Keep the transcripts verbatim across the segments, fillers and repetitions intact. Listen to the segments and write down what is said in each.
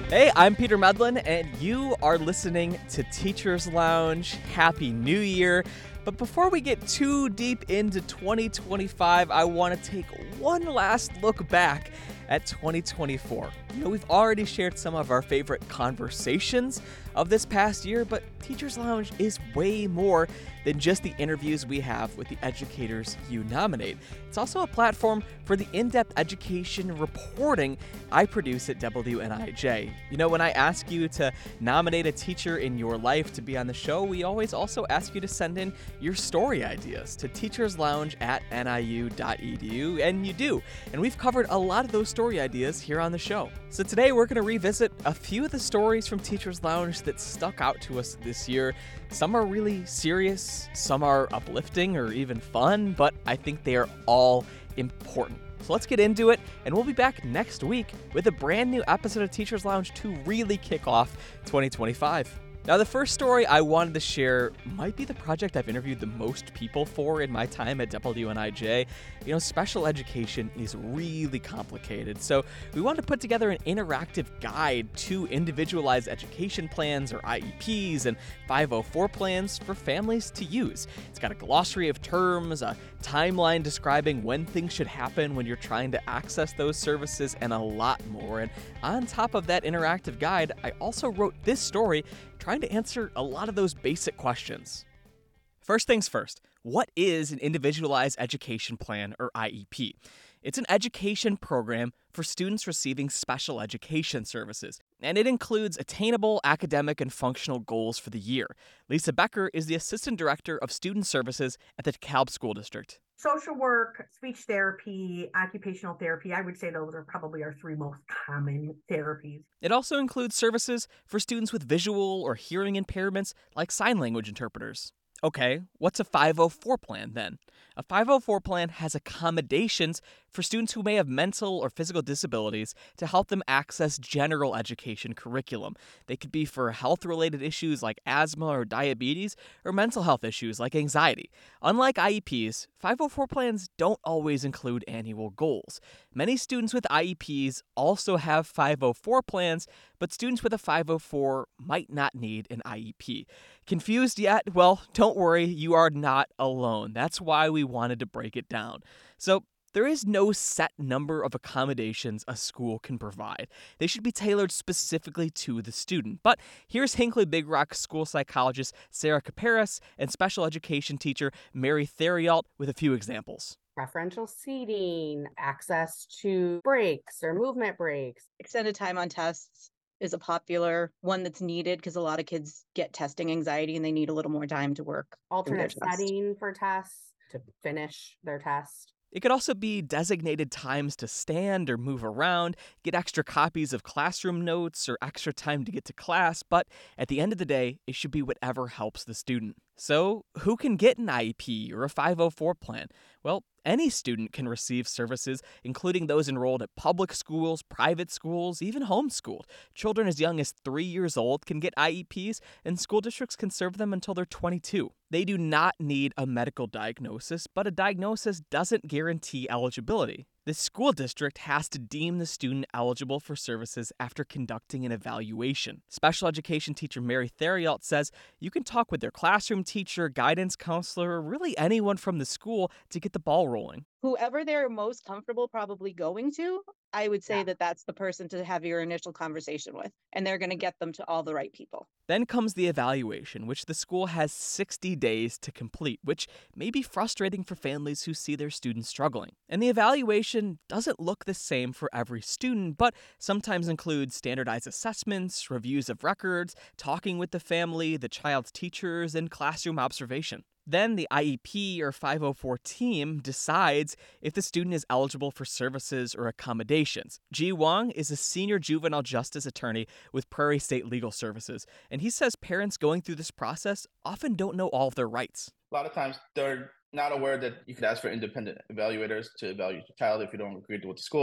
Hey, I'm Peter Medlin, and you are listening to Teachers Lounge. Happy New Year. But before we get too deep into twenty twenty-five, I want to take one last look back at twenty twenty-four. You know, we've already shared some of our favorite conversations of this past year, but Teachers Lounge is way more than just the interviews we have with the educators you nominate. It's also a platform for the in-depth education reporting I produce at W N I J. You know, when I ask you to nominate a teacher in your life to be on the show, we always also ask you to send in your story ideas to teacherslounge at N I U dot E D U, and you do. And we've covered a lot of those story ideas here on the show. So today we're going to revisit a few of the stories from Teachers Lounge that stuck out to us this year. Some are really serious, some are uplifting or even fun, but I think they are all important. So let's get into it, and we'll be back next week with a brand new episode of Teachers Lounge to really kick off twenty twenty-five. Now, the first story I wanted to share might be the project I've interviewed the most people for in my time at W N I J. You know, special education is really complicated, so we wanted to put together an interactive guide to individualized education plans, or I E Ps, and five oh four plans for families to use. It's got a glossary of terms, a timeline describing when things should happen when you're trying to access those services, and a lot more. And on top of that interactive guide, I also wrote this story trying to answer a lot of those basic questions. First things first, what is an individualized education plan, or I E P? It's an education program for students receiving special education services, and it includes attainable academic and functional goals for the year. Lisa Becker is the Assistant Director of Student Services at the DeKalb School District. Social work, speech therapy, occupational therapy, I would say those are probably our three most common therapies. It also includes services for students with visual or hearing impairments, like sign language interpreters. Okay, what's a five oh four plan then? A five oh four plan has accommodations for students who may have mental or physical disabilities to help them access general education curriculum. They could be for health-related issues like asthma or diabetes, or mental health issues like anxiety. Unlike I E Ps, five oh four plans don't always include annual goals. Many students with I E Ps also have five oh four plans, but students with a five oh four might not need an I E P. Confused yet? Well, don't worry, you are not alone. That's why we wanted to break it down. So, there is no set number of accommodations a school can provide. They should be tailored specifically to the student. But here's Hinckley Big Rock school psychologist Sarah Caparis and special education teacher Mary Theriault with a few examples. Preferential seating, access to breaks or movement breaks. Extended time on tests is a popular one that's needed because a lot of kids get testing anxiety and they need a little more time to work. Alternate setting for tests to finish their test. It could also be designated times to stand or move around, get extra copies of classroom notes, or extra time to get to class, but at the end of the day, it should be whatever helps the student. So, who can get an I E P or a five oh four plan? Well, any student can receive services, including those enrolled at public schools, private schools, even homeschooled. Children as young as three years old can get I E Ps, and school districts can serve them until they're twenty-two. They do not need a medical diagnosis, but a diagnosis doesn't guarantee eligibility. The school district has to deem the student eligible for services after conducting an evaluation. Special education teacher Mary Theriault says you can talk with their classroom teacher, guidance counselor, or really anyone from the school to get the ball rolling. Whoever they're most comfortable probably going to, I would say Yeah. that that's the person to have your initial conversation with, and they're going to get them to all the right people. Then comes the evaluation, which the school has sixty days to complete, which may be frustrating for families who see their students struggling. And the evaluation doesn't look the same for every student, but sometimes includes standardized assessments, reviews of records, talking with the family, the child's teachers, and classroom observation. Then the I E P or five oh four team decides if the student is eligible for services or accommodations. Ji Wong is a senior juvenile justice attorney with Prairie State Legal Services, and he says parents going through this process often don't know all of their rights. A lot of times they're not aware that you could ask for independent evaluators to evaluate your child if you don't agree with the school.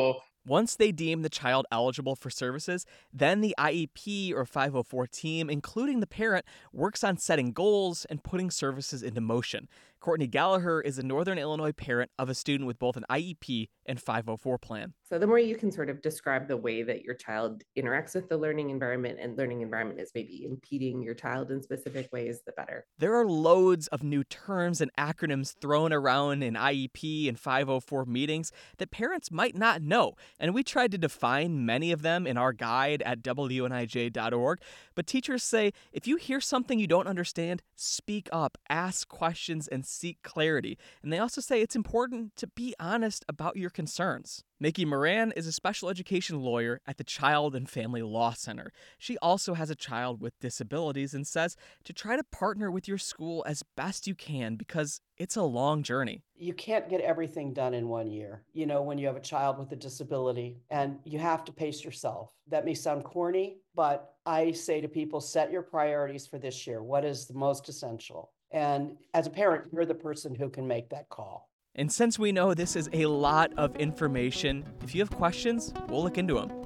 Once they deem the child eligible for services, then the I E P or five oh four team, including the parent, works on setting goals and putting services into motion. Courtney Gallagher is a Northern Illinois parent of a student with both an I E P and five oh four plan. So the more you can sort of describe the way that your child interacts with the learning environment and learning environment is maybe impeding your child in specific ways, the better. There are loads of new terms and acronyms thrown around in I E P and five oh four meetings that parents might not know, and we tried to define many of them in our guide at W N I J dot org, but teachers say if you hear something you don't understand, speak up, ask questions, and seek clarity. And they also say it's important to be honest about your concerns. Mickey Moran is a special education lawyer at the Child and Family Law Center. She also has a child with disabilities and says to try to partner with your school as best you can because it's a long journey. You can't get everything done in one year, you know, when you have a child with a disability, and you have to pace yourself. That may sound corny, but I say to people, set your priorities for this year. What is the most essential? And as a parent, you're the person who can make that call. And since we know this is a lot of information, if you have questions, we'll look into them.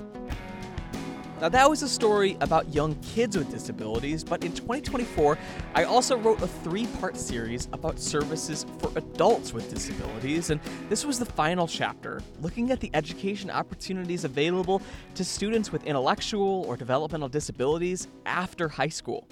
Now, that was a story about young kids with disabilities, but in twenty twenty-four, I also wrote a three-part series about services for adults with disabilities, and this was the final chapter, looking at the education opportunities available to students with intellectual or developmental disabilities after high school.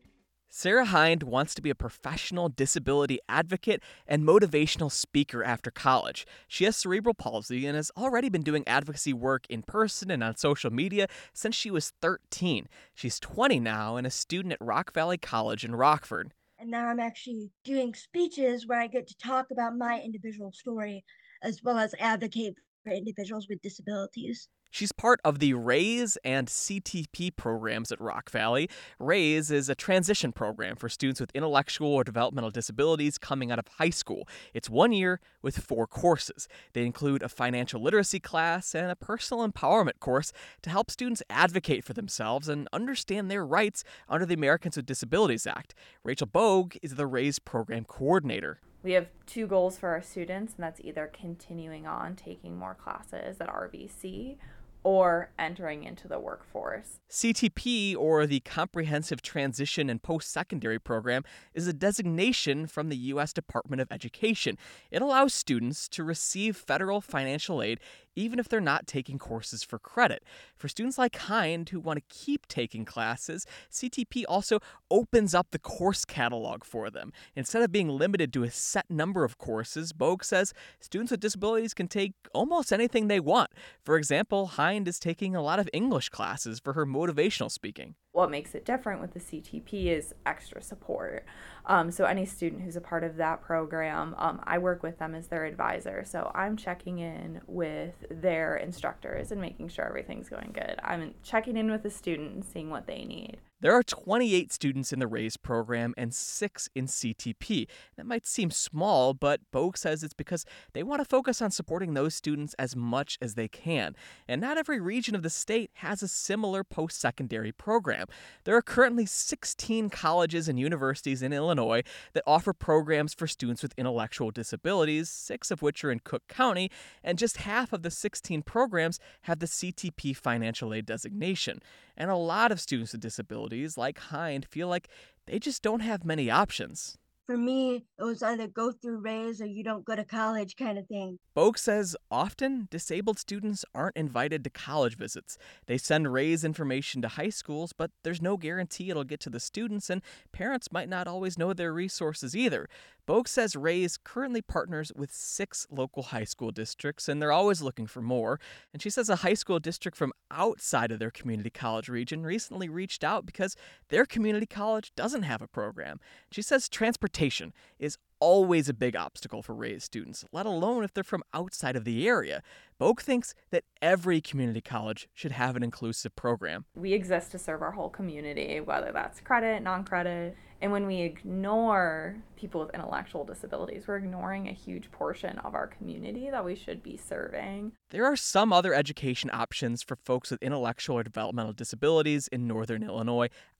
Sarah Hind wants to be a professional disability advocate and motivational speaker after college. She has cerebral palsy and has already been doing advocacy work in person and on social media since she was thirteen. She's twenty now and a student at Rock Valley College in Rockford. And now I'm actually doing speeches where I get to talk about my individual story as well as advocate for individuals with disabilities. She's part of the RAISE and C T P programs at Rock Valley. RAISE is a transition program for students with intellectual or developmental disabilities coming out of high school. It's one year with four courses. They include a financial literacy class and a personal empowerment course to help students advocate for themselves and understand their rights under the Americans with Disabilities Act. Rachel Bogue is the RAISE program coordinator. We have two goals for our students, and that's either continuing on taking more classes at R V C or entering into the workforce. C T P, or the Comprehensive Transition and Post-Secondary Program, is a designation from the U S Department of Education. It allows students to receive federal financial aid even if they're not taking courses for credit. For students like Hind who want to keep taking classes, C T P also opens up the course catalog for them. Instead of being limited to a set number of courses, Bogue says students with disabilities can take almost anything they want. For example, Hind is taking a lot of English classes for her motivational speaking. What makes it different with the C T P is extra support. Um, so any student who's a part of that program, um, I work with them as their advisor. So I'm checking in with their instructors and making sure everything's going good. I'm checking in with the student and seeing what they need. There are twenty-eight students in the RAISE program and six in C T P. That might seem small, but Bogue says it's because they want to focus on supporting those students as much as they can. And not every region of the state has a similar post-secondary program. There are currently sixteen colleges and universities in Illinois that offer programs for students with intellectual disabilities, six of which are in Cook County, and just half of the sixteen programs have the C T P financial aid designation. And a lot of students with disabilities, like Hind, feel like they just don't have many options. For me, it was either go through RAISE or you don't go to college kind of thing. Bogue says often disabled students aren't invited to college visits. They send RAISE information to high schools, but there's no guarantee it'll get to the students, and parents might not always know their resources either. Bogue says RAISE currently partners with six local high school districts, and they're always looking for more. And she says a high school district from outside of their community college region recently reached out because their community college doesn't have a program. She says transportation is always a big obstacle for RAISE students, let alone if they're from outside of the area. Bogue thinks that every community college should have an inclusive program. We exist to serve our whole community, whether that's credit, non-credit. And when we ignore people with intellectual disabilities, we're ignoring a huge portion of our community that we should be serving. There are some other education options for folks with intellectual or developmental disabilities in Northern Illinois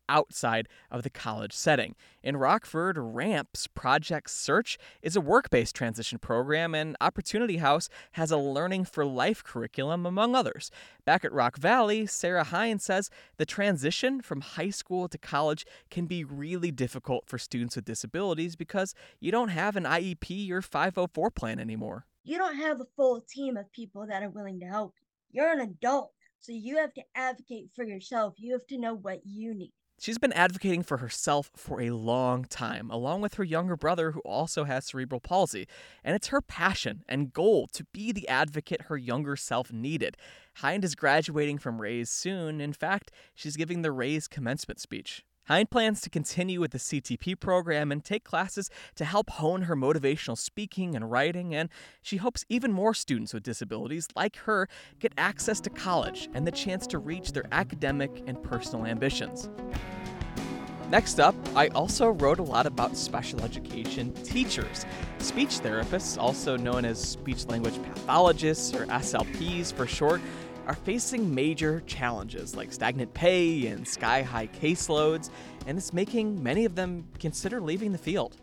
outside of the college setting. In Rockford, RAMP's Project Search is a work-based transition program, and Opportunity House has a Learning for Life curriculum, among others. Back at Rock Valley, Sarah Hines says the transition from high school to college can be really difficult for students with disabilities because you don't have an I E P or five oh four plan anymore. You don't have a full team of people that are willing to help you. You're an adult, so you have to advocate for yourself. You have to know what you need. She's been advocating for herself for a long time, along with her younger brother who also has cerebral palsy. And it's her passion and goal to be the advocate her younger self needed. Hind is graduating from Raise soon. In fact, she's giving the Raise commencement speech. Hind plans to continue with the C T P program and take classes to help hone her motivational speaking and writing, and she hopes even more students with disabilities like her get access to college and the chance to reach their academic and personal ambitions. Next up, I also wrote a lot about special education teachers. Speech therapists, also known as speech-language pathologists or S L Ps for short, are facing major challenges like stagnant pay and sky-high caseloads, and it's making many of them consider leaving the field.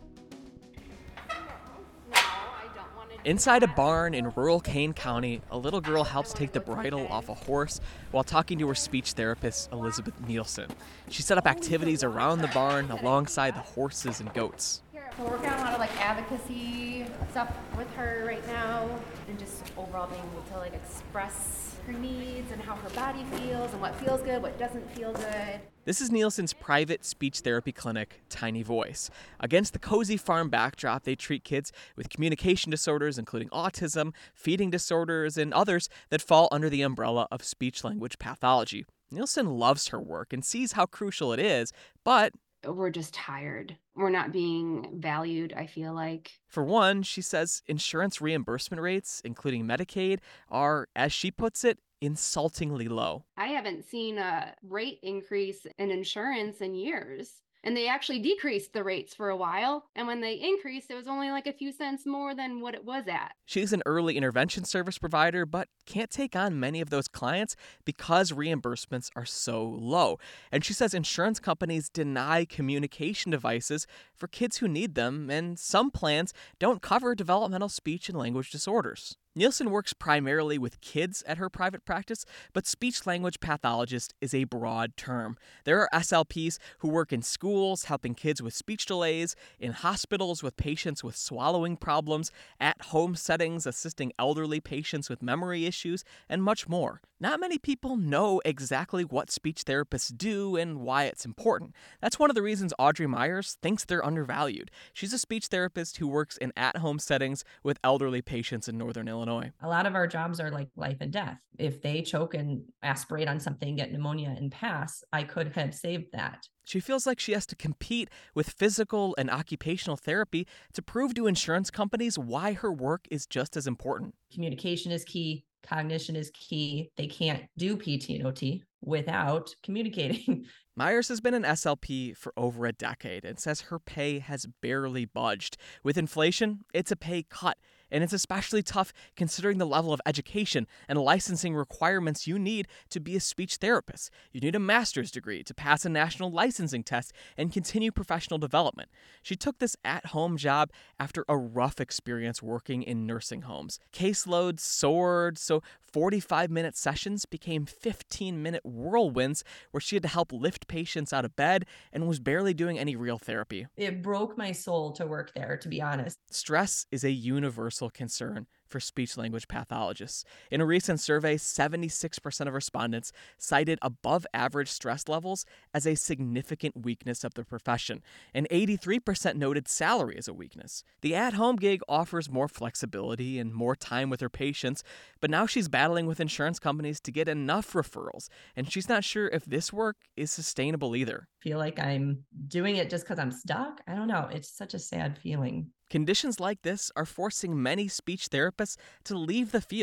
Inside a barn in rural Kane County, a little girl helps take the bridle off a horse while talking to her speech therapist, Elizabeth Nielsen. She set up activities around the barn alongside the horses and goats. We're working on a lot of like advocacy stuff with her right now, and just overall being able to like express her needs and how her body feels and what feels good, what doesn't feel good. This is Nielsen's private speech therapy clinic, Tiny Voice. Against the cozy farm backdrop, they treat kids with communication disorders, including autism, feeding disorders, and others that fall under the umbrella of speech-language pathology. Nielsen loves her work and sees how crucial it is, but we're just tired. We're not being valued, I feel like. For one, she says insurance reimbursement rates, including Medicaid, are, as she puts it, insultingly low. I haven't seen a rate increase in insurance in years. And they actually decreased the rates for a while. And when they increased, it was only like a few cents more than what it was at. She's an early intervention service provider, but can't take on many of those clients because reimbursements are so low. And she says insurance companies deny communication devices for kids who need them, and some plans don't cover developmental speech and language disorders. Nielsen works primarily with kids at her private practice, but speech-language pathologist is a broad term. There are S L Ps who work in schools helping kids with speech delays, in hospitals with patients with swallowing problems, at home settings assisting elderly patients with memory issues, and much more. Not many people know exactly what speech therapists do and why it's important. That's one of the reasons Audrey Myers thinks they're undervalued. She's a speech therapist who works in at-home settings with elderly patients in Northern Illinois. A lot of our jobs are like life and death. If they choke and aspirate on something, get pneumonia and pass, I could have saved that. She feels like she has to compete with physical and occupational therapy to prove to insurance companies why her work is just as important. Communication is key. Cognition is key. They can't do P T and O T without communicating. Myers has been an S L P for over a decade and says her pay has barely budged. With inflation, it's a pay cut. And it's especially tough considering the level of education and licensing requirements you need to be a speech therapist. You need a master's degree to pass a national licensing test and continue professional development. She took this at-home job after a rough experience working in nursing homes. Caseloads soared, so forty-five minute sessions became fifteen minute whirlwinds where she had to help lift patients out of bed and was barely doing any real therapy. It broke my soul to work there, to be honest. Stress is a universal concern for speech-language pathologists. In a recent survey, seventy-six percent of respondents cited above-average stress levels as a significant weakness of the profession, and eighty-three percent noted salary as a weakness. The at-home gig offers more flexibility and more time with her patients, but now she's battling with insurance companies to get enough referrals, and she's not sure if this work is sustainable either. Feel like I'm doing it just because I'm stuck? I don't know. It's such a sad feeling. Conditions like this are forcing many speech therapists to leave the field.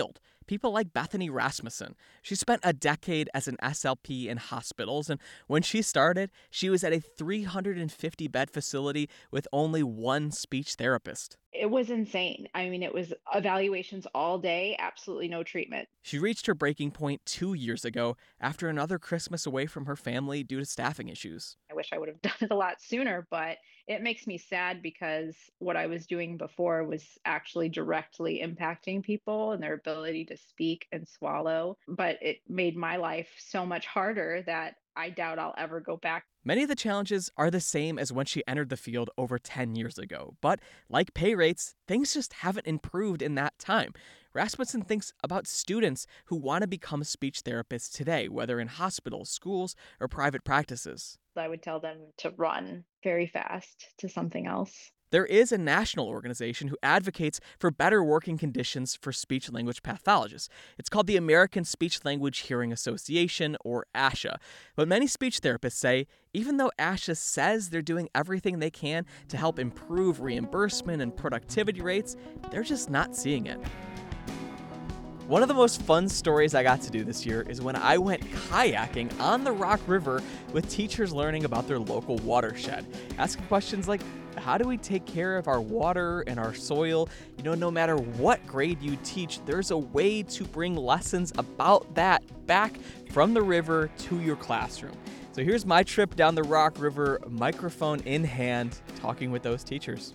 people like Bethany Rasmussen. She spent a decade as an S L P in hospitals, and when she started, she was at a three hundred fifty bed facility with only one speech therapist. It was insane. I mean, it was evaluations all day, absolutely no treatment. She reached her breaking point two years ago after another Christmas away from her family due to staffing issues. I wish I would have done it a lot sooner, but it makes me sad because what I was doing before was actually directly impacting people and their ability to speak and swallow. But it made my life so much harder that I doubt I'll ever go back. Many of the challenges are the same as when she entered the field over ten years ago, but like pay rates, things just haven't improved in that time. Rasmussen thinks about students who want to become speech therapists today, whether in hospitals, schools, or private practices. I would tell them to run very fast to something else. There is a national organization who advocates for better working conditions for speech-language pathologists. It's called the American Speech-Language Hearing Association, or ASHA. But many speech therapists say even though ASHA says they're doing everything they can to help improve reimbursement and productivity rates, they're just not seeing it. One of the most fun stories I got to do this year is when I went kayaking on the Rock River with teachers learning about their local watershed, asking questions like, how do we take care of our water and our soil? You know, no matter what grade you teach, there's a way to bring lessons about that back from the river to your classroom. So here's my trip down the Rock River, microphone in hand, talking with those teachers.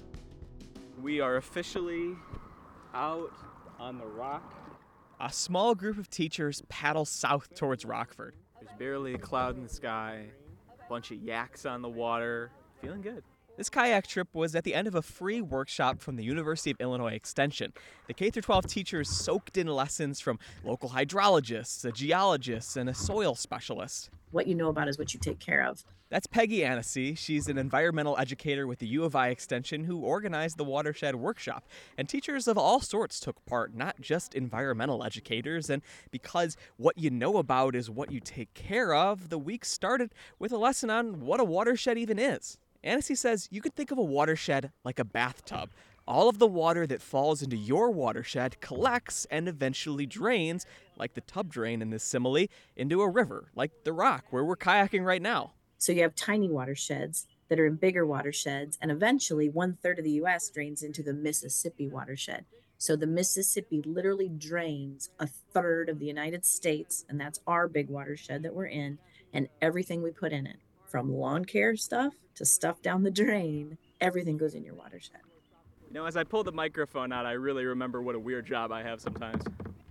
We are officially out on the rock. A small group of teachers paddle south towards Rockford. There's barely a cloud in the sky, a bunch of yaks on the water, feeling good. This kayak trip was at the end of a free workshop from the University of Illinois Extension. The K through twelve teachers soaked in lessons from local hydrologists, a geologist, and a soil specialist. What you know about is what you take care of. That's Peggy Annecy. She's an environmental educator with the U of I Extension who organized the Watershed Workshop. And teachers of all sorts took part, not just environmental educators. And because what you know about is what you take care of, the week started with a lesson on what a watershed even is. Annecy says you could think of a watershed like a bathtub. All of the water that falls into your watershed collects and eventually drains, like the tub drain in this simile, into a river, like the Rock, where we're kayaking right now. So you have tiny watersheds that are in bigger watersheds, and eventually one third of the U S drains into the Mississippi watershed. So the Mississippi literally drains a third of the United States, and that's our big watershed that we're in, and everything we put in it, from lawn care stuff to stuff down the drain, everything goes in your watershed. You know, as I pull the microphone out, I really remember what a weird job I have sometimes.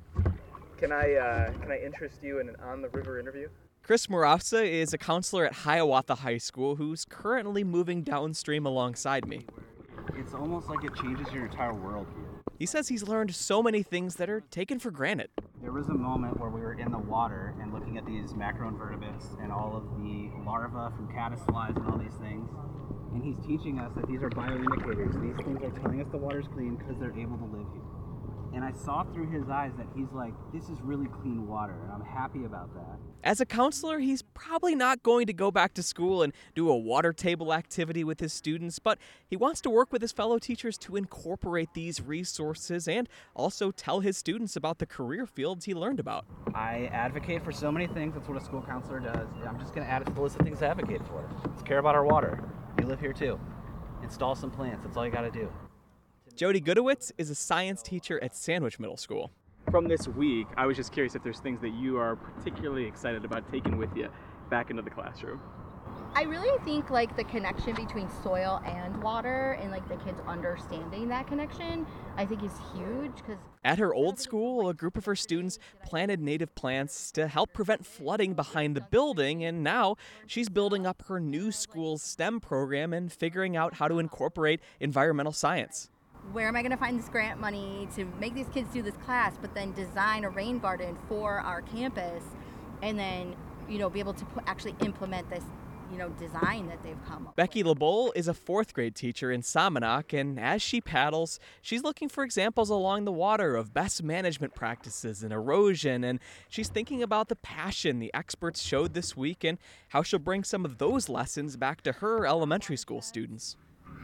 Can I uh, can I interest you in an on-the-river interview? Chris Moravsa is a counselor at Hiawatha High School who's currently moving downstream alongside me. It's almost like it changes your entire world here. He says he's learned so many things that are taken for granted. There was a moment where we were in the water and looking at these macroinvertebrates and all of the larvae from caddisflies and all these things. And he's teaching us that these are bioindicators. These things are telling us the water's clean because they're able to live here. And I saw through his eyes that he's like, this is really clean water, and I'm happy about that. As a counselor, he's probably not going to go back to school and do a water table activity with his students, but he wants to work with his fellow teachers to incorporate these resources and also tell his students about the career fields he learned about. I advocate for so many things. That's what a school counselor does. I'm just going to add it to the list of things to advocate for. Let's care about our water. You live here too. Install some plants. That's all you got to do. Jody Goodowitz is a science teacher at Sandwich Middle School. From this week, I was just curious if there's things that you are particularly excited about taking with you back into the classroom. I really think like the connection between soil and water and like the kids understanding that connection, I think is huge. Because at her old school, a group of her students planted native plants to help prevent flooding behind the building, and now she's building up her new school's STEM program and figuring out how to incorporate environmental science. Where am I going to find this grant money to make these kids do this class, but then design a rain garden for our campus, and then, you know, be able to put, actually implement this, you know, design that they've come up Becky LeBole is a fourth grade teacher in Somonauk, and as she paddles, she's looking for examples along the water of best management practices and erosion, and she's thinking about the passion the experts showed this week and how she'll bring some of those lessons back to her elementary school students.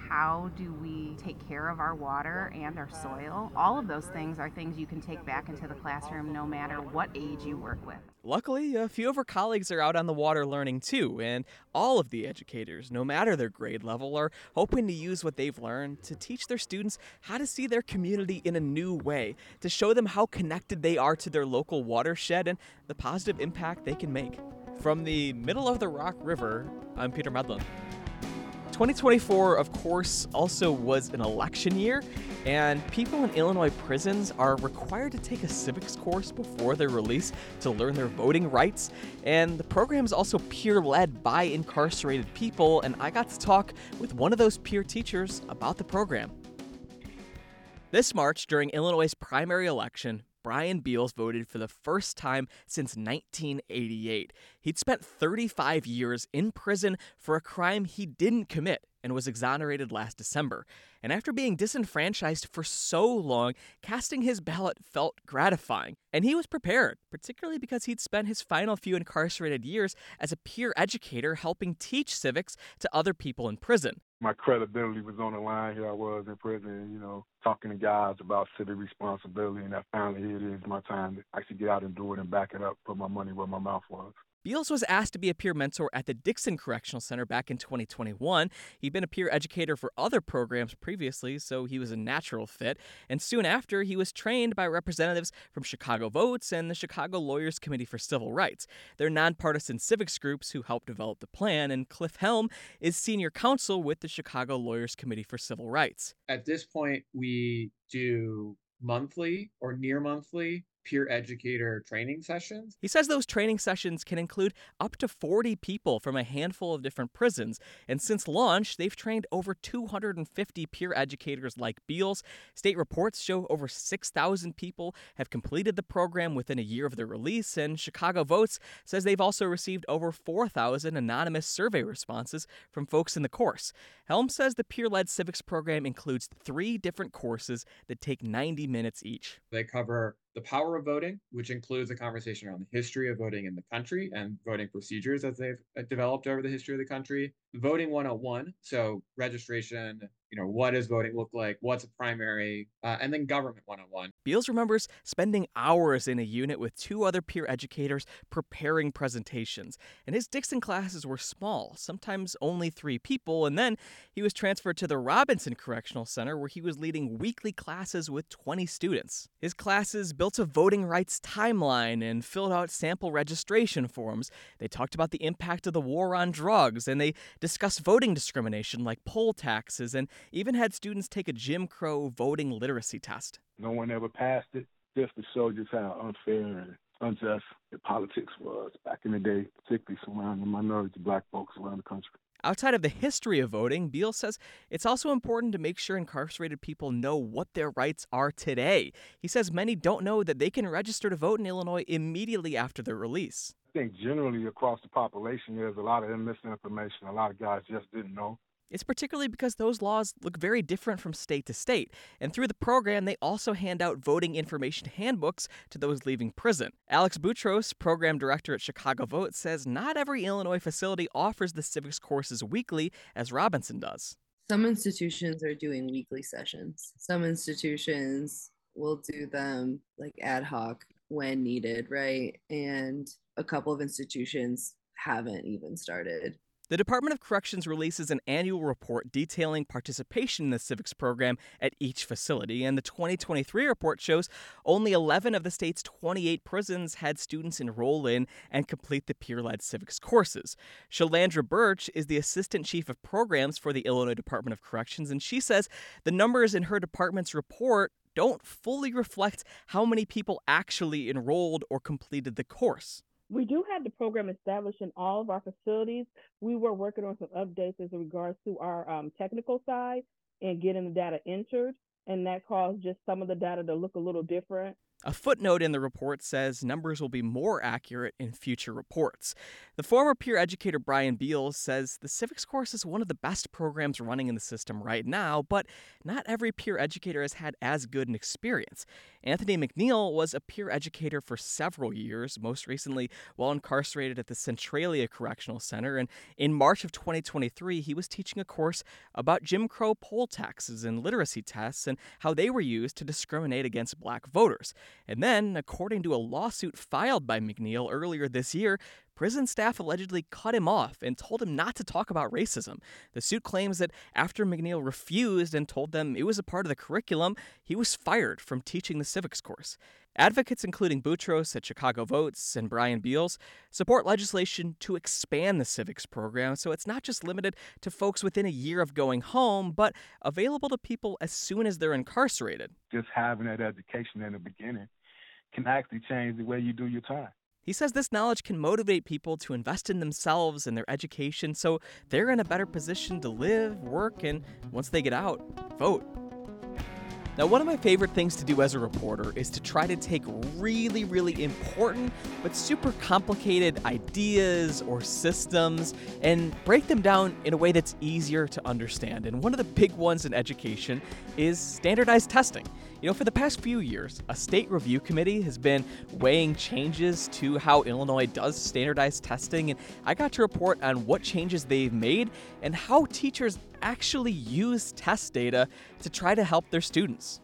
how do we take care of our water and our soil. All of those things are things you can take back into the classroom no matter what age you work with. Luckily, a few of her colleagues are out on the water learning too, and all of the educators, no matter their grade level, are hoping to use what they've learned to teach their students how to see their community in a new way, to show them how connected they are to their local watershed and the positive impact they can make. From the middle of the Rock River, I'm Peter Medlin. twenty twenty-four, of course, also was an election year, and people in Illinois prisons are required to take a civics course before their release to learn their voting rights. And the program is also peer-led by incarcerated people, and I got to talk with one of those peer teachers about the program. This March, during Illinois' primary election, Brian Beals voted for the first time since nineteen eighty-eight. He'd spent thirty-five years in prison for a crime he didn't commit and was exonerated last December. And after being disenfranchised for so long, casting his ballot felt gratifying. And he was prepared, particularly because he'd spent his final few incarcerated years as a peer educator helping teach civics to other people in prison. My credibility was on the line. Here I was in prison, you know, talking to guys about civic responsibility, and that finally here it is my time to actually get out and do it and back it up, put my money where my mouth was. Beals was asked to be a peer mentor at the Dixon Correctional Center back in twenty twenty-one. He'd been a peer educator for other programs previously, so he was a natural fit. And soon after, he was trained by representatives from Chicago Votes and the Chicago Lawyers Committee for Civil Rights. They're nonpartisan civics groups who helped develop the plan, and Cliff Helm is senior counsel with the Chicago Lawyers Committee for Civil Rights. At this point, we do monthly or near monthly peer educator training sessions. He says those training sessions can include up to forty people from a handful of different prisons. And since launch, they've trained over two hundred fifty peer educators like Beals. State reports show over six thousand people have completed the program within a year of their release. And Chicago Votes says they've also received over four thousand anonymous survey responses from folks in the course. Helm says the peer-led civics program includes three different courses that take ninety minutes each. They cover the power of voting, which includes a conversation around the history of voting in the country and voting procedures as they've developed over the history of the country. Voting one oh one, so registration, you know, what does voting look like, what's a primary, uh, and then government one oh one. Beals remembers spending hours in a unit with two other peer educators preparing presentations. And his Dixon classes were small, sometimes only three people, and then he was transferred to the Robinson Correctional Center, where he was leading weekly classes with twenty students. His classes built a voting rights timeline and filled out sample registration forms. They talked about the impact of the war on drugs, and they discussed voting discrimination like poll taxes, and even had students take a Jim Crow voting literacy test. No one ever passed it, just to show just how unfair and unjust the politics was back in the day, particularly surrounding minority black folks around the country. Outside of the history of voting, Beals says it's also important to make sure incarcerated people know what their rights are today. He says many don't know that they can register to vote in Illinois immediately after their release. I think generally across the population, there's a lot of misinformation. A lot of guys just didn't know. It's particularly because those laws look very different from state to state. And through the program, they also hand out voting information handbooks to those leaving prison. Alex Boutros, program director at Chicago Vote, says not every Illinois facility offers the civics courses weekly, as Robinson does. Some institutions are doing weekly sessions. Some institutions will do them like ad hoc when needed, right? And a couple of institutions haven't even started. The Department of Corrections releases an annual report detailing participation in the civics program at each facility, and the twenty twenty-three report shows only eleven of the state's twenty-eight prisons had students enroll in and complete the peer-led civics courses. Shalandra Birch is the Assistant Chief of Programs for the Illinois Department of Corrections, and she says the numbers in her department's report don't fully reflect how many people actually enrolled or completed the course. We do have the program established in all of our facilities. We were working on some updates as regards to our um, technical side and getting the data entered, and that caused just some of the data to look a little different. A footnote in the report says numbers will be more accurate in future reports. The former peer educator Brian Beals says the civics course is one of the best programs running in the system right now, but not every peer educator has had as good an experience. Anthony McNeil was a peer educator for several years, most recently while incarcerated at the Centralia Correctional Center, and in March of twenty twenty-three, he was teaching a course about Jim Crow poll taxes and literacy tests and how they were used to discriminate against black voters. And then, according to a lawsuit filed by McNeil earlier this year, prison staff allegedly cut him off and told him not to talk about racism. The suit claims that after McNeil refused and told them it was a part of the curriculum, he was fired from teaching the civics course. Advocates including Boutros at Chicago Votes and Brian Beals support legislation to expand the civics program so it's not just limited to folks within a year of going home, but available to people as soon as they're incarcerated. Just having that education in the beginning can actually change the way you do your time. He says this knowledge can motivate people to invest in themselves and their education so they're in a better position to live, work, and once they get out, vote. Now, one of my favorite things to do as a reporter is to try to take really, really important but super complicated ideas or systems and break them down in a way that's easier to understand. And one of the big ones in education is standardized testing. You know, for the past few years, a state review committee has been weighing changes to how Illinois does standardized testing, and I got to report on what changes they've made and how teachers actually use test data to try to help their students.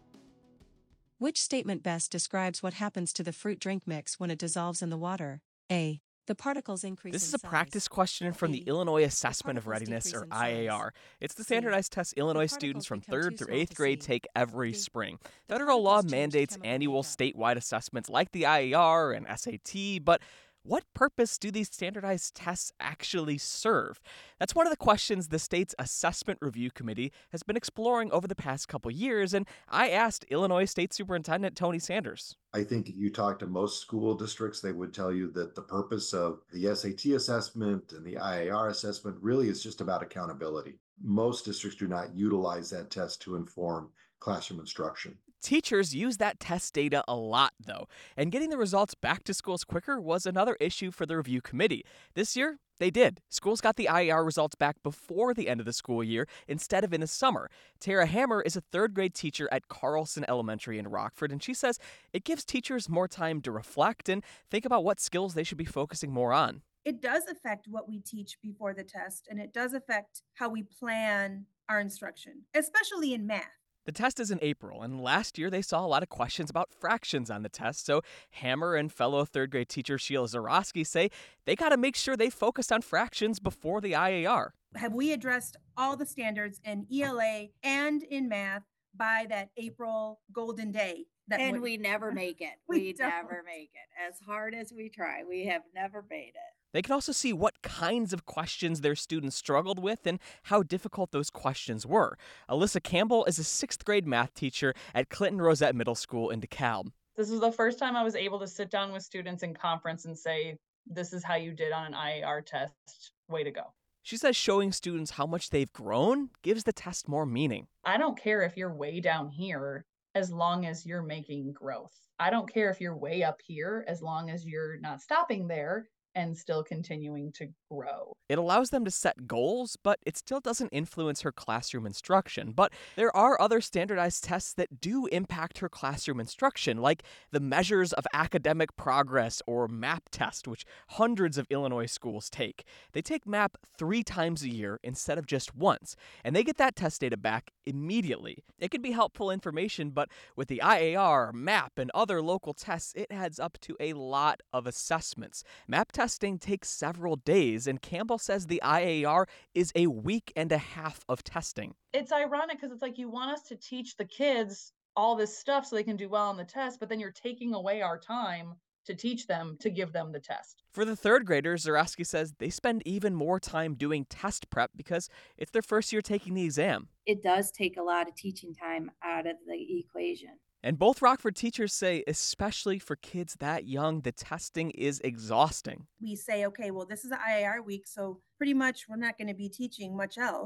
Which statement best describes what happens to the fruit drink mix when it dissolves in the water? A. The particles increase This in is a size. practice question from the Illinois Assessment of Readiness, or I A R. It's the standardized test Illinois students from third through eighth grade take every spring. Federal law mandates annual statewide assessments like the I A R and S A T, but what purpose do these standardized tests actually serve? That's one of the questions the state's Assessment Review Committee has been exploring over the past couple years, and I asked Illinois State Superintendent Tony Sanders. I think if you talk to most school districts, they would tell you that the purpose of the S A T assessment and the I A R assessment really is just about accountability. Most districts do not utilize that test to inform classroom instruction. Teachers use that test data a lot, though, and getting the results back to schools quicker was another issue for the review committee. This year, they did. Schools got the I A R results back before the end of the school year instead of in the summer. Tara Hammer is a third grade teacher at Carlson Elementary in Rockford, and she says it gives teachers more time to reflect and think about what skills they should be focusing more on. It does affect what we teach before the test, and it does affect how we plan our instruction, especially in math. The test is in April, and last year they saw a lot of questions about fractions on the test, so Hammer and fellow third grade teacher Sheila Zarowski say they got to make sure they focused on fractions before the I A R. Have we addressed all the standards in E L A and in math by that April golden day? That And would- we never make it. We We, don't. never make it. As hard as we try, we have never made it. They can also see what kinds of questions their students struggled with and how difficult those questions were. Alyssa Campbell is a sixth grade math teacher at Clinton Rosette Middle School in DeKalb. This was the first time I was able to sit down with students in conference and say, this is how you did on an I A R test. Way to go. She says showing students how much they've grown gives the test more meaning. I don't care if you're way down here as long as you're making growth. I don't care if you're way up here as long as you're not stopping there and still continuing to grow. It allows them to set goals, but it still doesn't influence her classroom instruction. But there are other standardized tests that do impact her classroom instruction, like the Measures of Academic Progress, or MAP test, which hundreds of Illinois schools take. They take MAP three times a year instead of just once, and they get that test data back immediately. It can be helpful information, but with the I A R, MAP, and other local tests, it adds up to a lot of assessments. MAP testing takes several days, and Campbell says the I A R is a week and a half of testing. It's ironic because it's like you want us to teach the kids all this stuff so they can do well on the test, but then you're taking away our time to teach them, to give them the test. For the third graders, Zarowski says they spend even more time doing test prep because it's their first year taking the exam. It does take a lot of teaching time out of the equation. And both Rockford teachers say, especially for kids that young, the testing is exhausting. We say, okay, well, this is an I A R week, so pretty much we're not going to be teaching much else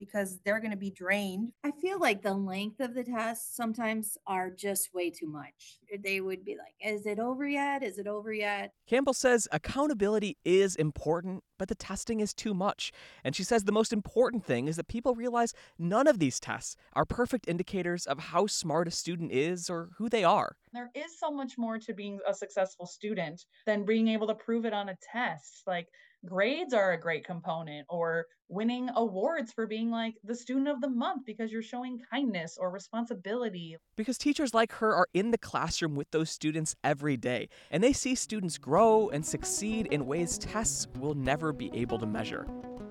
because they're going to be drained. I feel like the length of the tests sometimes are just way too much. They would be like, is it over yet? Is it over yet? Campbell says accountability is important, but the testing is too much. And she says the most important thing is that people realize none of these tests are perfect indicators of how smart a student is or who they are. There is so much more to being a successful student than being able to prove it on a test. Like, grades are a great component, or winning awards for being like the student of the month because you're showing kindness or responsibility. Because teachers like her are in the classroom with those students every day, and they see students grow and succeed in ways tests will never be able to measure.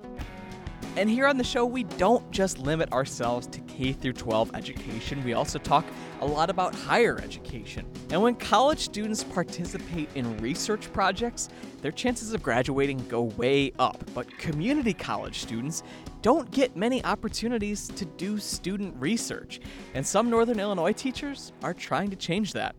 And here on the show, we don't just limit ourselves to K through twelve education. We also talk a lot about higher education. And when college students participate in research projects, their chances of graduating go way up. But community college students don't get many opportunities to do student research. And some Northern Illinois teachers are trying to change that.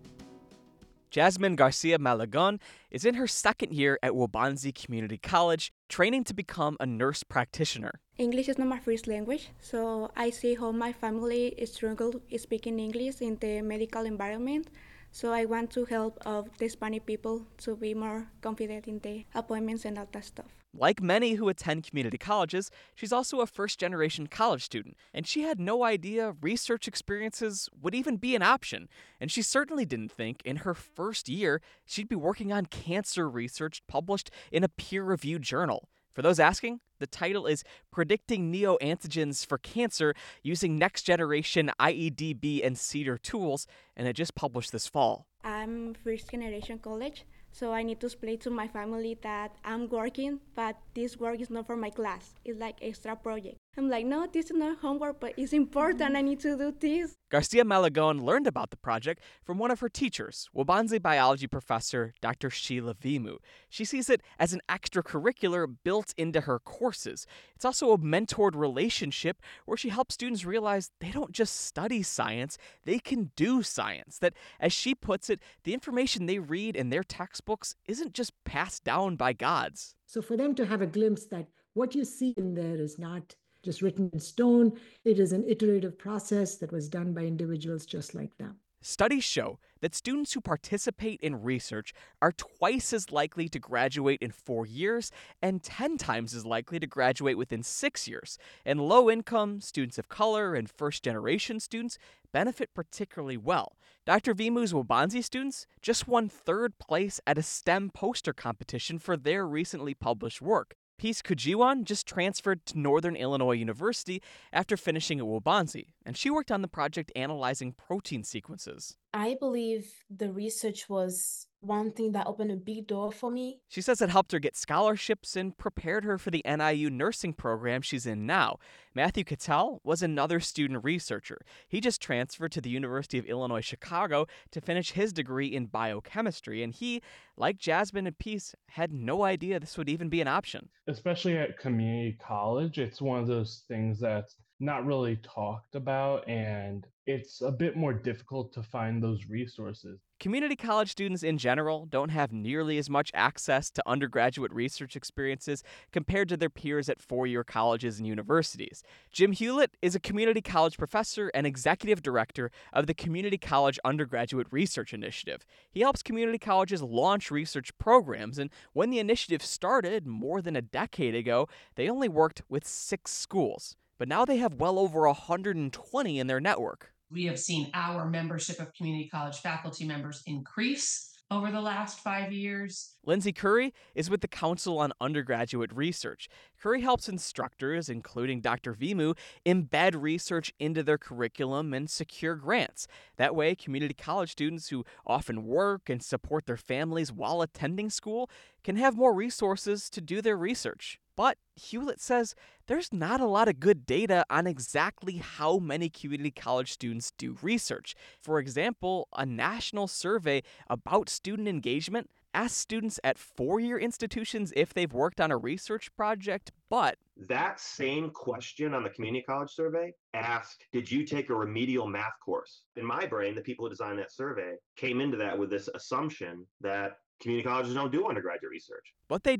Jasmine Garcia Malagon is in her second year at Waubonsie Community College, training to become a nurse practitioner. English is not my first language, so I see how my family struggles speaking English in the medical environment. So I want to help of the Hispanic people to be more confident in the appointments and all that stuff. Like many who attend community colleges, she's also a first-generation college student, and she had no idea research experiences would even be an option. And she certainly didn't think in her first year she'd be working on cancer research published in a peer-reviewed journal. For those asking, the title is Predicting Neoantigens for Cancer Using Next-Generation I E D B and CEDAR Tools, and it just published this fall. I'm first-generation college, so I need to explain to my family that I'm working, but this work is not for my class. It's like extra project. I'm like, no, this is not homework, but it's important. I need to do this. Garcia Malagon learned about the project from one of her teachers, Waubonsie biology professor Doctor Sheila Vimu. She sees it as an extracurricular built into her courses. It's also a mentored relationship where she helps students realize they don't just study science, they can do science. That, as she puts it, the information they read in their textbooks isn't just passed down by gods. So for them to have a glimpse that what you see in there is not just written in stone, it is an iterative process that was done by individuals just like them. Studies show that students who participate in research are twice as likely to graduate in four years and ten times as likely to graduate within six years. And low-income, students of color, and first-generation students benefit particularly well. Doctor Vimu's Waubonsie students just won third place at a STEM poster competition for their recently published work. Peace Kujiwan just transferred to Northern Illinois University after finishing at Waubonsie, and she worked on the project analyzing protein sequences. I believe the research was one thing that opened a big door for me. She says it helped her get scholarships and prepared her for the N I U nursing program she's in now. Matthew Cattell was another student researcher. He just transferred to the University of Illinois Chicago to finish his degree in biochemistry, and he, like Jasmine and Peace, had no idea this would even be an option. Especially at community college, it's one of those things that's not really talked about, and it's a bit more difficult to find those resources. Community college students in general don't have nearly as much access to undergraduate research experiences compared to their peers at four-year colleges and universities. Jim Hewlett is a community college professor and executive director of the Community College Undergraduate Research Initiative. He helps community colleges launch research programs, and when the initiative started more than a decade ago, they only worked with six schools. But now they have well over one hundred twenty in their network. We have seen our membership of community college faculty members increase over the last five years. Lindsay Curry is with the Council on Undergraduate Research. Curry helps instructors, including Doctor Vimu, embed research into their curriculum and secure grants. That way, community college students who often work and support their families while attending school can have more resources to do their research. But Hewlett says there's not a lot of good data on exactly how many community college students do research. For example, a national survey about student engagement asked students at four-year institutions if they've worked on a research project, but that same question on the community college survey asked, did you take a remedial math course? In my brain, the people who designed that survey came into that with this assumption that community colleges don't do undergraduate research. But they do.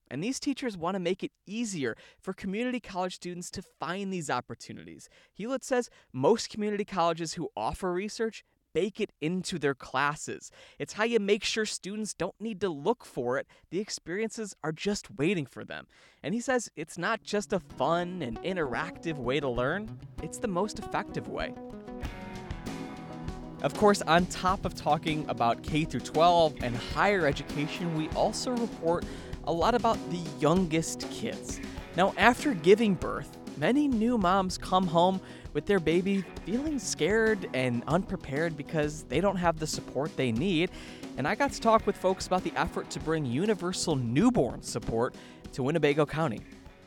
And these teachers want to make it easier for community college students to find these opportunities. Hewlett says most community colleges who offer research bake it into their classes. It's how you make sure students don't need to look for it. The experiences are just waiting for them. And he says it's not just a fun and interactive way to learn, it's the most effective way. Of course, on top of talking about K through twelve and higher education, we also report a lot about the youngest kids. Now, after giving birth, many new moms come home with their baby feeling scared and unprepared because they don't have the support they need. And I got to talk with folks about the effort to bring universal newborn support to Winnebago County.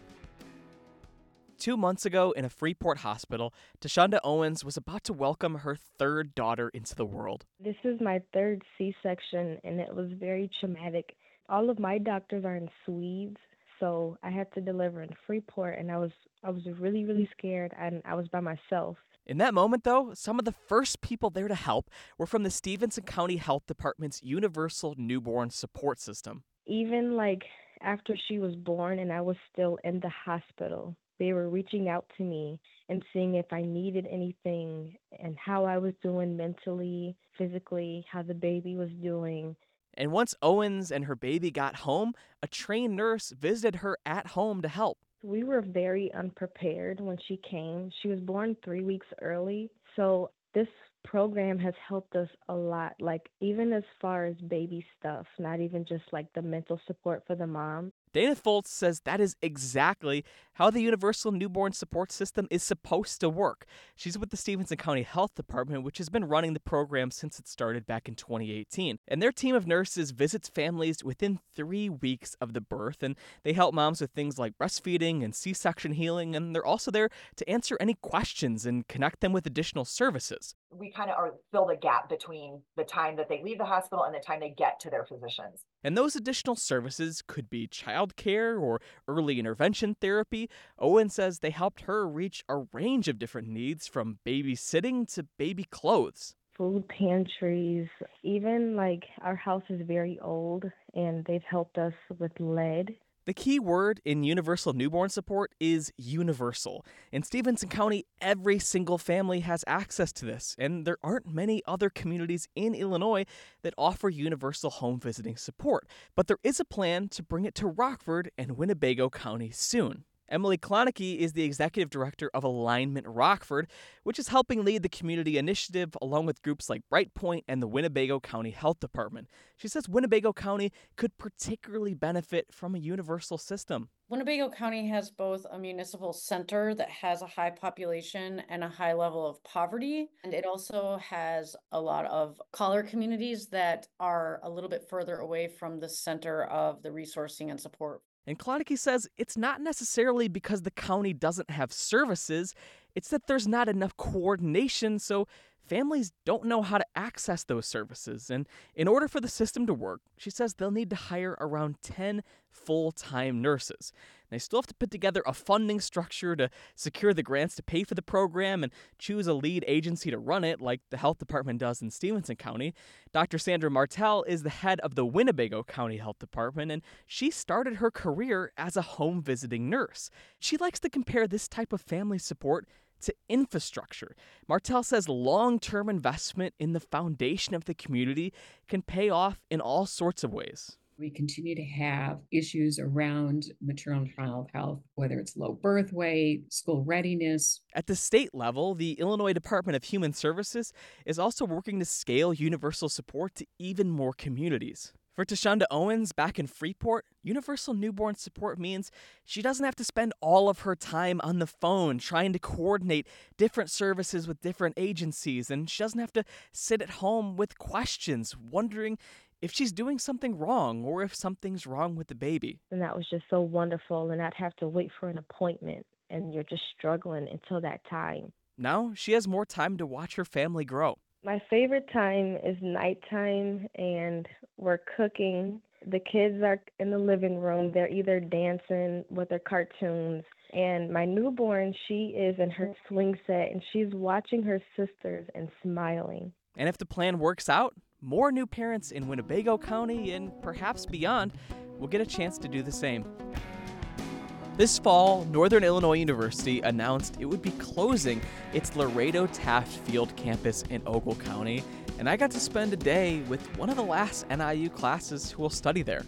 Two months ago in a Freeport hospital, Tashonda Owens was about to welcome her third daughter into the world. This is my third C-section, and it was very traumatic. All of my doctors are in Swedes, so I had to deliver in Freeport, and I was I was really, really scared, and I was by myself. In that moment, though, some of the first people there to help were from the Stevenson County Health Department's Universal Newborn Support System. Even like after she was born and I was still in the hospital, they were reaching out to me and seeing if I needed anything and how I was doing mentally, physically, how the baby was doing. And once Owens and her baby got home, a trained nurse visited her at home to help. We were very unprepared when she came. She was born three weeks early. So this program has helped us a lot, like even as far as baby stuff, not even just like the mental support for the mom. Dana Foltz says that is exactly how the Universal Newborn Support System is supposed to work. She's with the Stevenson County Health Department, which has been running the program since it started back in twenty eighteen. And their team of nurses visits families within three weeks of the birth, and they help moms with things like breastfeeding and C-section healing, and they're also there to answer any questions and connect them with additional services. We kind of are build a gap between the time that they leave the hospital and the time they get to their physicians. And those additional services could be childcare or early intervention therapy. Owen says they helped her reach a range of different needs, from babysitting to baby clothes. Food pantries, even like our house is very old and they've helped us with lead. The key word in universal newborn support is universal. In Stevenson County, every single family has access to this, and there aren't many other communities in Illinois that offer universal home visiting support. But there is a plan to bring it to Rockford and Winnebago County soon. Emily Klonecke is the executive director of Alignment Rockford, which is helping lead the community initiative along with groups like Brightpoint and the Winnebago County Health Department. She says Winnebago County could particularly benefit from a universal system. Winnebago County has both a municipal center that has a high population and a high level of poverty, and it also has a lot of collar communities that are a little bit further away from the center of the resourcing and support. And Klonecke says it's not necessarily because the county doesn't have services, it's that there's not enough coordination, so families don't know how to access those services. And in order for the system to work, she says they'll need to hire around ten full-time nurses. They still have to put together a funding structure to secure the grants to pay for the program and choose a lead agency to run it, like the health department does in Stevenson County. Doctor Sandra Martell is the head of the Winnebago County Health Department, and she started her career as a home visiting nurse. She likes to compare this type of family support to infrastructure. Martell says long-term investment in the foundation of the community can pay off in all sorts of ways. We continue to have issues around maternal and child health, whether it's low birth weight, school readiness. At the state level, the Illinois Department of Human Services is also working to scale universal support to even more communities. For Tashonda Owens back in Freeport, universal newborn support means she doesn't have to spend all of her time on the phone trying to coordinate different services with different agencies, and she doesn't have to sit at home with questions, wondering if she's doing something wrong or if something's wrong with the baby. And that was just so wonderful, and I'd have to wait for an appointment, and you're just struggling until that time. Now she has more time to watch her family grow. My favorite time is nighttime, and we're cooking. The kids are in the living room. They're either dancing with their cartoons. And my newborn, she is in her swing set, and she's watching her sisters and smiling. And if the plan works out, more new parents in Winnebago County and perhaps beyond will get a chance to do the same. This fall, Northern Illinois University announced it would be closing its Laredo Taft Field campus in Ogle County, and I got to spend a day with one of the last N I U classes who will study there.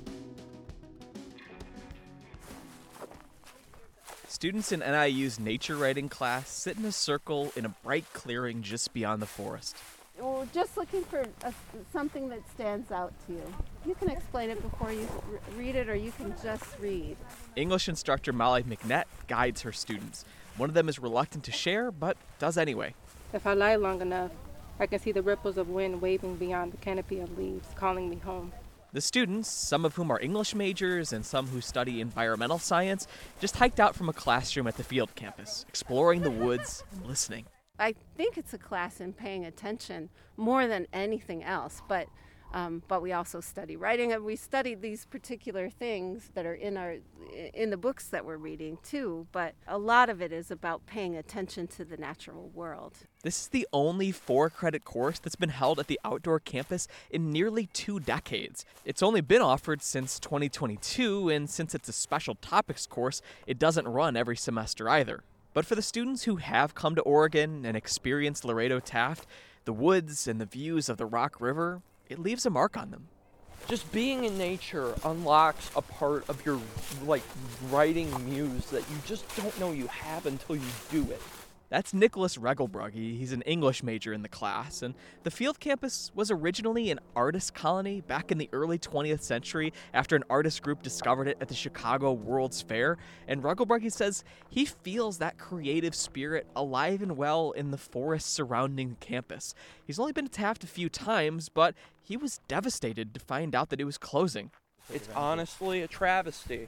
Students in N I U's nature writing class sit in a circle in a bright clearing just beyond the forest. We're just looking for a, something that stands out to you. You can explain it before you re- read it, or you can just read. English instructor Molly McNett guides her students. One of them is reluctant to share, but does anyway. If I lie long enough, I can see the ripples of wind waving beyond the canopy of leaves, calling me home. The students, some of whom are English majors and some who study environmental science, just hiked out from a classroom at the field campus, exploring the woods and listening. I think it's a class in paying attention more than anything else, but um, but we also study writing, and we study these particular things that are in our in the books that we're reading too. But a lot of it is about paying attention to the natural world. This is the only four-credit course that's been held at the outdoor campus in nearly two decades. It's only been offered since twenty twenty-two, and since it's a special topics course, it doesn't run every semester either. But for the students who have come to Oregon and experienced Laredo Taft, the woods and the views of the Rock River, it leaves a mark on them. Just being in nature unlocks a part of your like writing muse that you just don't know you have until you do it. That's Nicholas Regelbrugge. He's an English major in the class, and the field campus was originally an artist colony back in the early twentieth century after an artist group discovered it at the Chicago World's Fair, and Regelbrugge says he feels that creative spirit alive and well in the forest surrounding the campus. He's only been to Taft a few times, but he was devastated to find out that it was closing. It's honestly a travesty.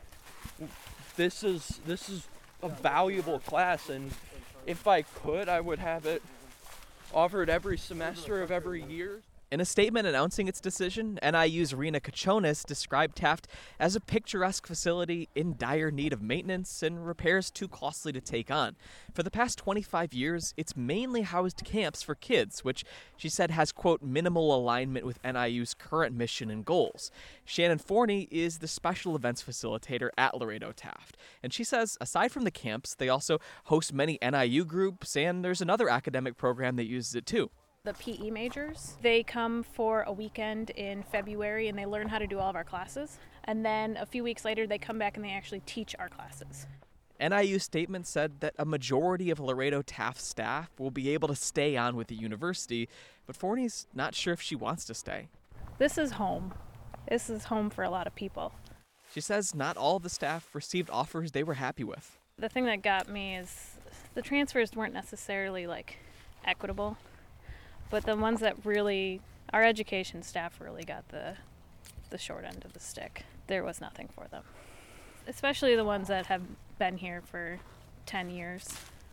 This is this is a valuable class, and if I could, I would have it offered every semester of every year. In a statement announcing its decision, N I U's Rena Kachonis described Taft as a picturesque facility in dire need of maintenance and repairs too costly to take on. For the past twenty-five years, it's mainly housed camps for kids, which she said has, quote, minimal alignment with N I U's current mission and goals. Shannon Forney is the special events facilitator at Laredo Taft, and she says aside from the camps, they also host many N I U groups, and there's another academic program that uses it too. The P E majors. They come for a weekend in February and they learn how to do all of our classes. And then a few weeks later, they come back and they actually teach our classes. N I U's statement said that a majority of Laredo Taft staff will be able to stay on with the university, but Forney's not sure if she wants to stay. This is home. This is home for a lot of people. She says not all of the staff received offers they were happy with. The thing that got me is the transfers weren't necessarily like equitable. But the ones that really, our education staff really got the the short end of the stick. There was nothing for them. Especially the ones that have been here for ten years.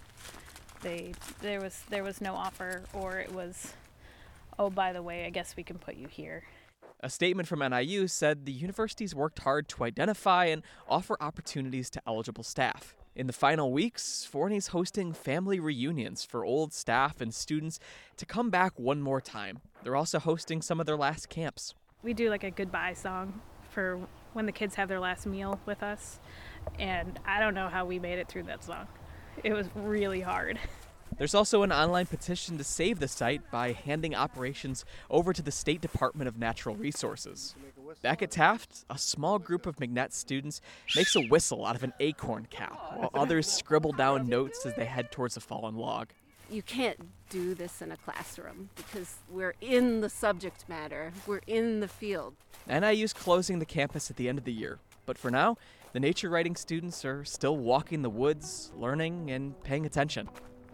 They there was there was no offer, or it was, oh, by the way, I guess we can put you here. A statement from N I U said the university's worked hard to identify and offer opportunities to eligible staff. In the final weeks, Forney's hosting family reunions for old staff and students to come back one more time. They're also hosting some of their last camps. We do like a goodbye song for when the kids have their last meal with us, and I don't know how we made it through that song. It was really hard. There's also an online petition to save the site by handing operations over to the State Department of Natural Resources. Back at Taft, a small group of McNett students makes a whistle out of an acorn cap, while others scribble down notes as they head towards a fallen log. You can't do this in a classroom because we're in the subject matter. We're in the field. N I U's closing the campus at the end of the year, but for now, the nature writing students are still walking the woods, learning, and paying attention.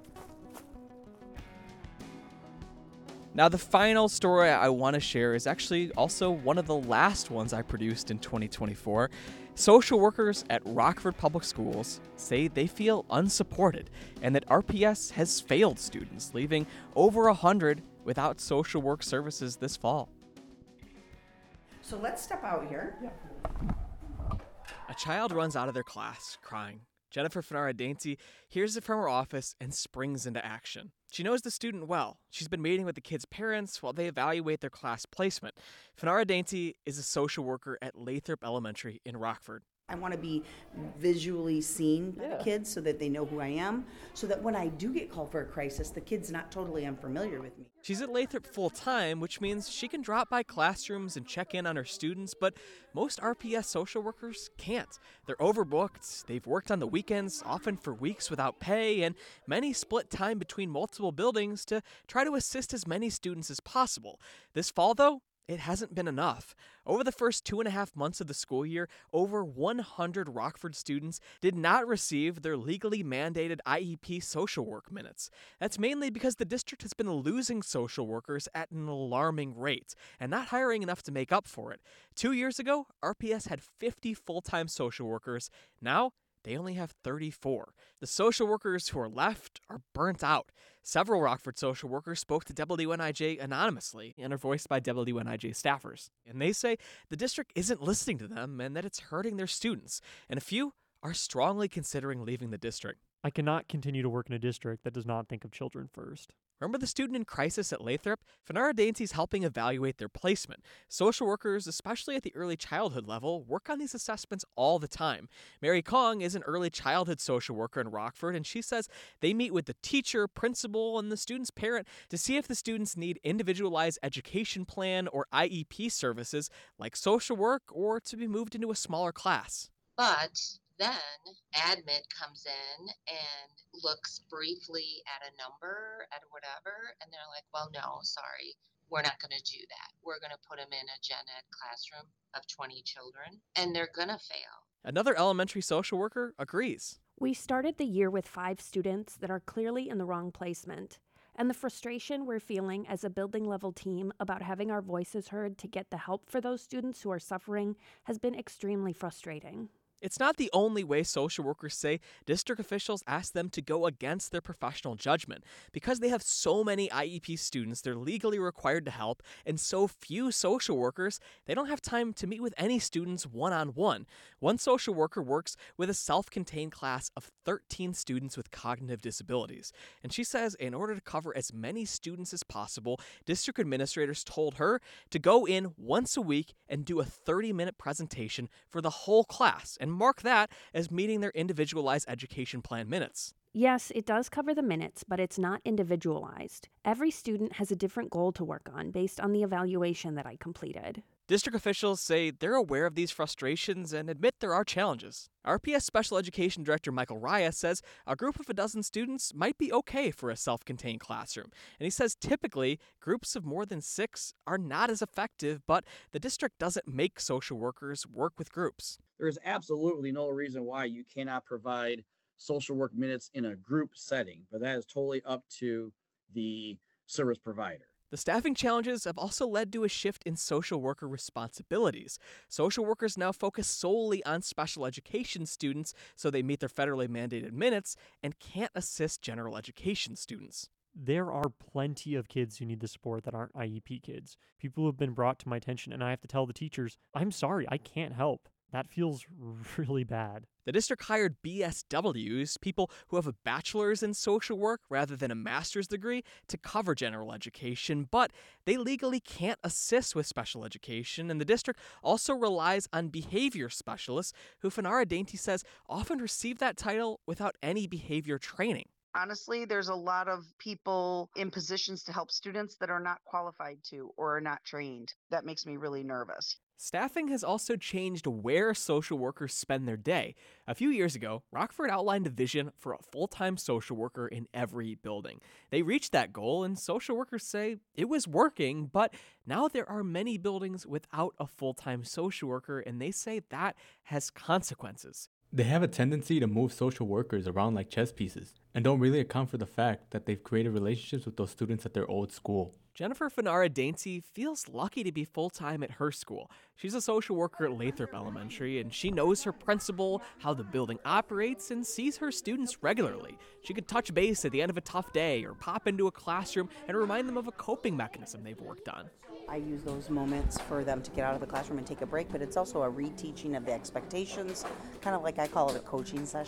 Now, the final story I want to share is actually also one of the last ones I produced in twenty twenty-four. Social workers at Rockford Public Schools say they feel unsupported and that R P S has failed students, leaving over one hundred without social work services this fall. So let's step out here. A child runs out of their class crying. Jennifer Fanara Dainty hears it from her office and springs into action. She knows the student well. She's been meeting with the kids' parents while they evaluate their class placement. Fanara Dainty is a social worker at Lathrop Elementary in Rockford. I want to be visually seen by Yeah. the kids so that they know who I am, so that when I do get called for a crisis, the kid's not totally unfamiliar with me. She's at Lathrop full-time, which means she can drop by classrooms and check in on her students, but most R P S social workers can't. They're overbooked, they've worked on the weekends, often for weeks without pay, and many split time between multiple buildings to try to assist as many students as possible. This fall, though, it hasn't been enough. Over the first two and a half months of the school year, over one hundred Rockford students did not receive their legally mandated I E P social work minutes. That's mainly because the district has been losing social workers at an alarming rate and not hiring enough to make up for it. Two years ago, R P S had fifty full-time social workers. Now, they only have thirty-four. The social workers who are left are burnt out. Several Rockford social workers spoke to W N I J anonymously and are voiced by W N I J staffers. And they say the district isn't listening to them and that it's hurting their students. And a few are strongly considering leaving the district. I cannot continue to work in a district that does not think of children first. Remember the student in crisis at Lathrop? Fanara Dainty's helping evaluate their placement. Social workers, especially at the early childhood level, work on these assessments all the time. Mary Kong is an early childhood social worker in Rockford, and she says they meet with the teacher, principal, and the student's parent to see if the students need individualized education plan or I E P services like social work or to be moved into a smaller class. But then admit comes in and looks briefly at a number, at whatever, and they're like, well, no, sorry, we're not going to do that. We're going to put them in a gen ed classroom of twenty children, and they're going to fail. Another elementary social worker agrees. We started the year with five students that are clearly in the wrong placement. And the frustration we're feeling as a building level team about having our voices heard to get the help for those students who are suffering has been extremely frustrating. It's not the only way social workers say district officials ask them to go against their professional judgment. Because they have so many I E P students they're legally required to help, and so few social workers, they don't have time to meet with any students one-on-one. One social worker works with a self-contained class of thirteen students with cognitive disabilities. And she says in order to cover as many students as possible, district administrators told her to go in once a week and do a thirty-minute presentation for the whole class, and mark that as meeting their individualized education plan minutes. Yes, it does cover the minutes, but it's not individualized. Every student has a different goal to work on based on the evaluation that I completed. District officials say they're aware of these frustrations and admit there are challenges. R P S Special Education Director Michael Raya says a group of a dozen students might be okay for a self-contained classroom. And he says typically groups of more than six are not as effective, but the district doesn't make social workers work with groups. There is absolutely no reason why you cannot provide social work minutes in a group setting, but that is totally up to the service provider. The staffing challenges have also led to a shift in social worker responsibilities. Social workers now focus solely on special education students so they meet their federally mandated minutes and can't assist general education students. There are plenty of kids who need the support that aren't I E P kids. People who have been brought to my attention, and I have to tell the teachers, I'm sorry, I can't help. That feels really bad. The district hired B S Ws, people who have a bachelor's in social work rather than a master's degree, to cover general education, but they legally can't assist with special education, and the district also relies on behavior specialists, who Fanara Dainty says often receive that title without any behavior training. Honestly, there's a lot of people in positions to help students that are not qualified to or are not trained. That makes me really nervous. Staffing has also changed where social workers spend their day. A few years ago, Rockford outlined a vision for a full-time social worker in every building. They reached that goal, and social workers say it was working, but now there are many buildings without a full-time social worker, and they say that has consequences. They have a tendency to move social workers around like chess pieces and don't really account for the fact that they've created relationships with those students at their old school. Jennifer Fanara Dainty feels lucky to be full-time at her school. She's a social worker at Lathrop Elementary, and she knows her principal, how the building operates, and sees her students regularly. She could touch base at the end of a tough day or pop into a classroom and remind them of a coping mechanism they've worked on. I use those moments for them to get out of the classroom and take a break, but it's also a reteaching of the expectations, kind of like I call it a coaching session.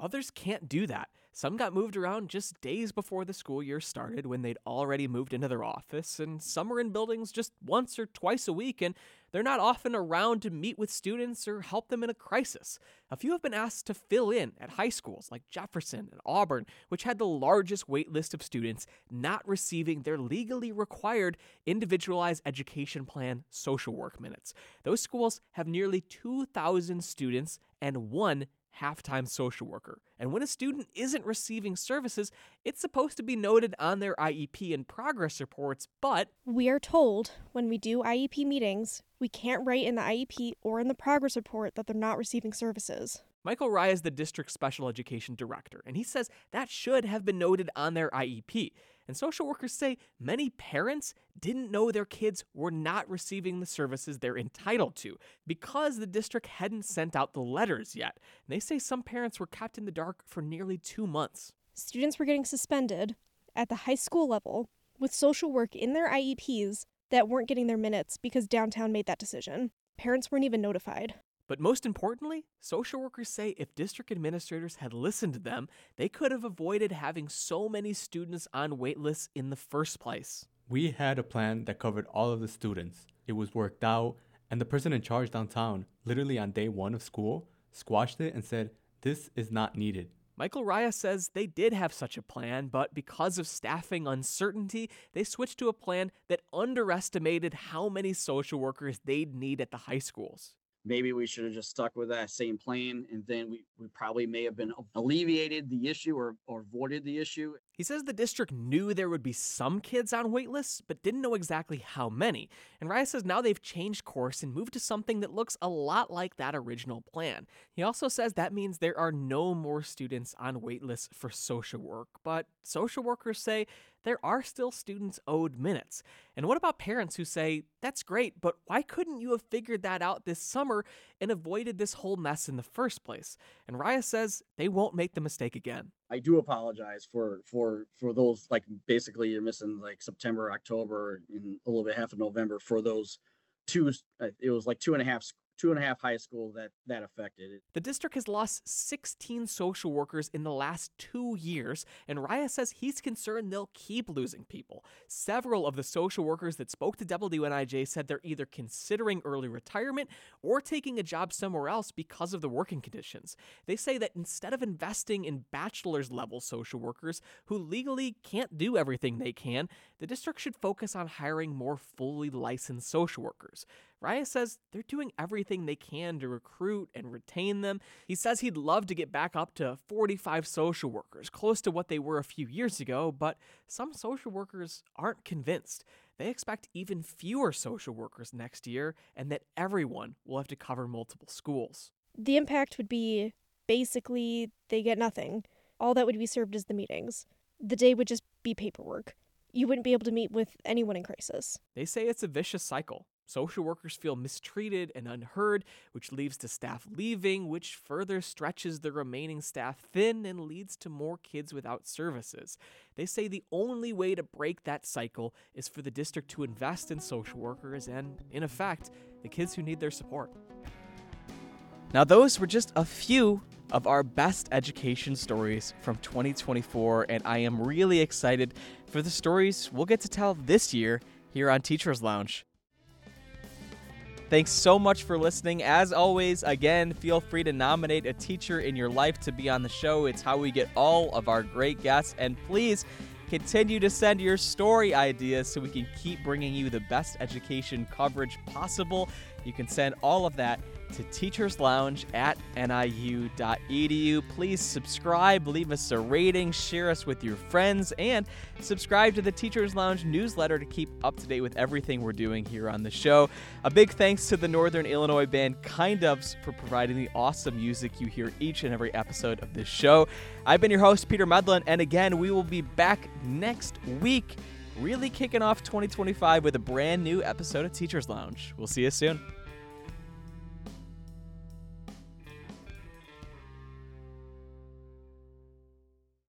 Others can't do that. Some got moved around just days before the school year started when they'd already moved into their office, and some are in buildings just once or twice a week, and they're not often around to meet with students or help them in a crisis. A few have been asked to fill in at high schools like Jefferson and Auburn, which had the largest wait list of students not receiving their legally required individualized education plan social work minutes. Those schools have nearly two thousand students and one half-time social worker. And when a student isn't receiving services, it's supposed to be noted on their I E P and progress reports, but we are told when we do I E P meetings, we can't write in the I E P or in the progress report that they're not receiving services. Michael Rye is the district special education director, and he says that should have been noted on their I E P. And social workers say many parents didn't know their kids were not receiving the services they're entitled to because the district hadn't sent out the letters yet. And they say some parents were kept in the dark for nearly two months. Students were getting suspended at the high school level with social work in their I E Ps that weren't getting their minutes because downtown made that decision. Parents weren't even notified. But most importantly, social workers say if district administrators had listened to them, they could have avoided having so many students on wait lists in the first place. We had a plan that covered all of the students. It was worked out, and the person in charge downtown, literally on day one of school, squashed it and said, "This is not needed." Michael Raya says they did have such a plan, but because of staffing uncertainty, they switched to a plan that underestimated how many social workers they'd need at the high schools. Maybe we should have just stuck with that same plan, and then we, we probably may have been alleviated the issue or, or avoided the issue. He says the district knew there would be some kids on wait lists, but didn't know exactly how many. And Raya says now they've changed course and moved to something that looks a lot like that original plan. He also says that means there are no more students on wait lists for social work, but social workers say there are still students owed minutes. And what about parents who say, that's great, but why couldn't you have figured that out this summer and avoided this whole mess in the first place? And Raya says they won't make the mistake again. I do apologize for for for those, like, basically you're missing like September, October, and a little bit half of November for those two. It was like two and a half two and a half high school that that affected it. The district has lost sixteen social workers in the last two years, and Raya says he's concerned they'll keep losing people. Several of the social workers that spoke to W N I J said they're either considering early retirement or taking a job somewhere else because of the working conditions. They say that instead of investing in bachelor's level social workers who legally can't do everything they can, the district should focus on hiring more fully licensed social workers. Raya says they're doing everything they can to recruit and retain them. He says he'd love to get back up to forty-five social workers, close to what they were a few years ago, but some social workers aren't convinced. They expect even fewer social workers next year and that everyone will have to cover multiple schools. The impact would be basically they get nothing. All that would be served is the meetings. The day would just be paperwork. You wouldn't be able to meet with anyone in crisis. They say it's a vicious cycle. Social workers feel mistreated and unheard, which leads to staff leaving, which further stretches the remaining staff thin and leads to more kids without services. They say the only way to break that cycle is for the district to invest in social workers and, in effect, the kids who need their support. Now, those were just a few of our best education stories from twenty twenty-four, and I am really excited for the stories we'll get to tell this year here on Teachers Lounge. Thanks so much for listening. As always, again, feel free to nominate a teacher in your life to be on the show. It's how we get all of our great guests. And please continue to send your story ideas so we can keep bringing you the best education coverage possible. You can send all of that to teacherslounge at N I U dot E D U. Please subscribe, leave us a rating, share us with your friends, and subscribe to the Teachers Lounge newsletter to keep up to date with everything we're doing here on the show. A big thanks to the Northern Illinois band Kind Ofs for providing the awesome music you hear each and every episode of this show. I've been your host, Peter Medlin, and again, we will be back next week, really kicking off twenty twenty-five with a brand new episode of Teachers Lounge. We'll see you soon.